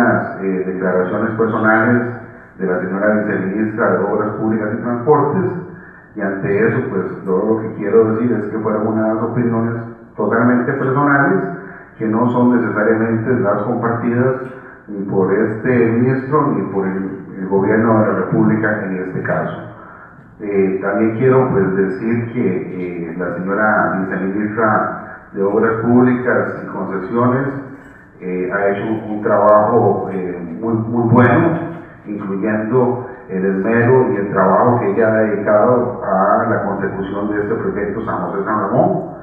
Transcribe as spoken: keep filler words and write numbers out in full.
algunas eh, declaraciones personales de la señora viceministra de Obras Públicas y Transportes, y ante eso, pues yo lo que quiero decir es que fueron unas opiniones totalmente personales, que no son necesariamente las compartidas ni por este ministro ni por el, el gobierno de la República en este caso. Eh, también quiero pues decir que eh, la señora viceministra de Obras Públicas y Concesiones eh, ha hecho un, un trabajo eh, muy, muy bueno, incluyendo el esmero y el trabajo que ella ha dedicado a la consecución de este proyecto San José San Ramón.